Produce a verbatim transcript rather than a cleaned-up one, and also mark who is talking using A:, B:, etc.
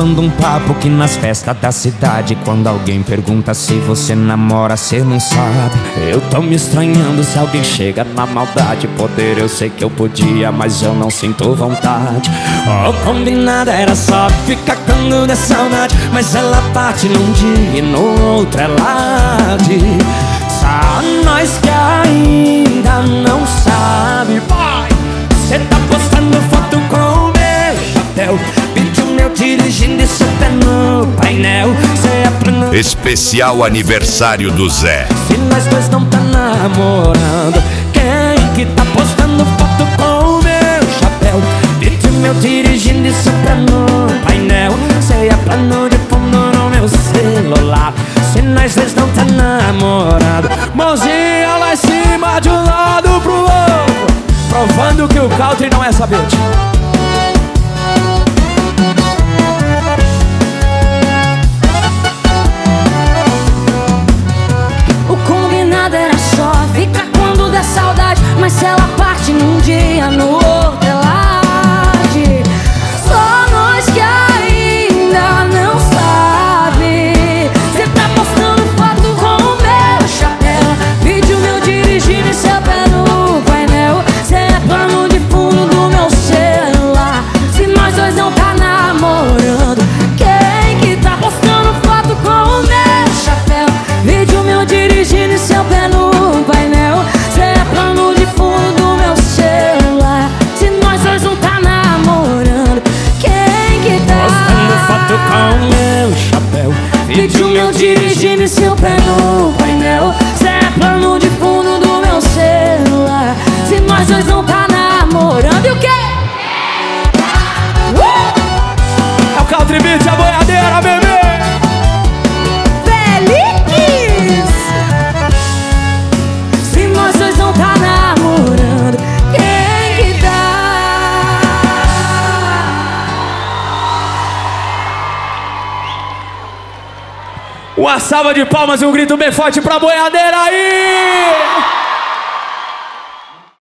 A: batendo um papo que nas festas da cidade, quando alguém pergunta se você namora, cê não sabe. Eu tô me estranhando se alguém chega na maldade. Poder eu sei que eu podia, mas eu não sinto vontade. O combinado era só ficar quando der saudade, mas ela parte num dia e no outro ela diz: só nós que ainda não sabe. Vai! Cê tá postando foto com o meu chapéu, vídeo meu dirigindo e cê pé no painel. Cê é plano...
B: Especial aniversário do Zé.
A: Se nós dois não tá namorando, quem que tá postando foto com o meu chapéu, vídeo meu dirigindo e cê pé no painel. Cê é plano de fundo no meu celular. Se nós dois não tá namorando, mãozinha lá em cima de um lado pro outro, provando que o country não é sabete.
C: O combinado era só ficar quando der saudade, mas se ela parte num dia, no outro ela diz: só nós que ainda não sabe. Cê tá postando foto com o meu chapéu, vídeo meu dirigindo e seu pé no painel. Cê é plano de fundo do meu celular. Se nós dois não tá namorando, quem que tá postando foto com o meu chapéu, vídeo meu dirigindo e seu pé no painel. Cê é plano de fundo do meu celular. Se nós dois não tá namorando, quem que tá
A: postando foto com o meu chapéu,
C: vídeo meu dirigindo e seu pé no painel. Cê é plano de fundo do meu celular. Se nós dois não tá namorando, e o quê?
A: é o country beat, a boiadeira, bebê.
C: Feliz! Se nós dois não tá namorando, quem que tá?
A: Uma salva de palmas e um grito bem forte pra boiadeira aí!